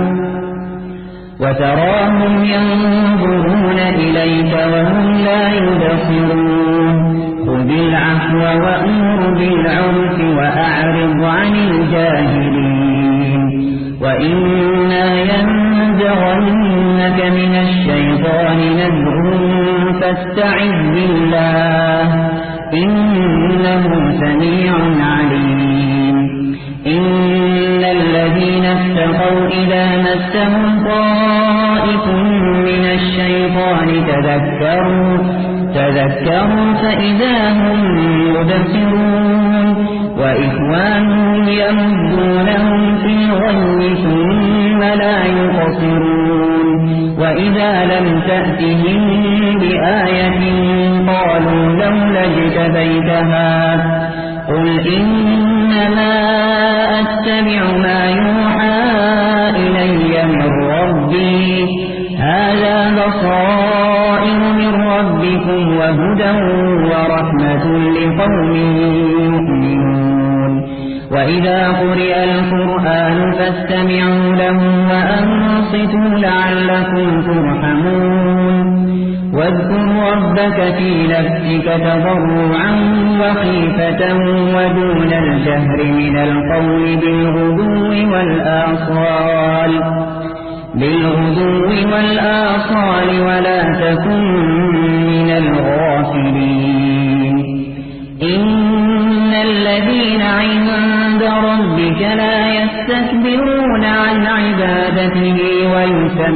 وتراهم ينظرون إليك وهم لا يبصرون خذ العفو وأمر بالعرف وأعرض عن الجاهلين وإما ينزغنك من الشيطان نزغ فاستعذ بالله إنه سميع عليم إن الذين اتقوا إذا مسهم طائف من الشيطان تذكروا تذكروا فإذا هم مبصرون وإخوانهم يمدونهم في الغي ثم لا يقصرون وإذا لم تأتهم بآية قالوا لولا اجتبيتها قل إنما أتبع ما يوحى إلي من ربي هذا بصائر من ربكم وهدى ورحمة لقوم يؤمنون وإذا قرئ القرآن فاستمعوا له وأنصتوا لعلكم ترحمون واذكر ربك في نفسك تضرعا وخيفة ودون الجهر من القول بالغدو والآصال بالغدو والآصال ولا تكن من الغافلين إن الذين عند ربك لا يستكبرون عن عبادته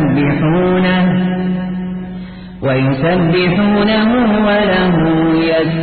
ويسبحونه ويسبحونه وله يسجدون